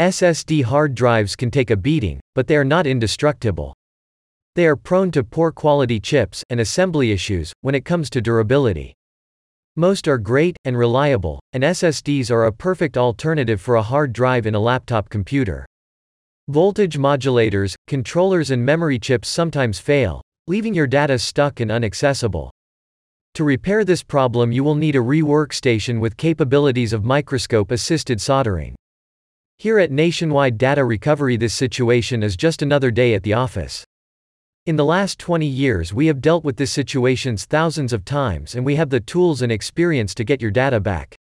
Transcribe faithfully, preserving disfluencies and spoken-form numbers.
S S D hard drives can take a beating, but they are not indestructible. They are prone to poor quality chips and assembly issues when it comes to durability. Most are great and reliable, and S S Ds are a perfect alternative for a hard drive in a laptop computer. Voltage modulators, controllers and memory chips sometimes fail, leaving your data stuck and inaccessible. To repair this problem, you will need a re-workstation with capabilities of microscope-assisted soldering. Here at Nationwide Data Recovery, this situation is just another day at the office. In the last twenty years, we have dealt with this situations thousands of times, and we have the tools and experience to get your data back.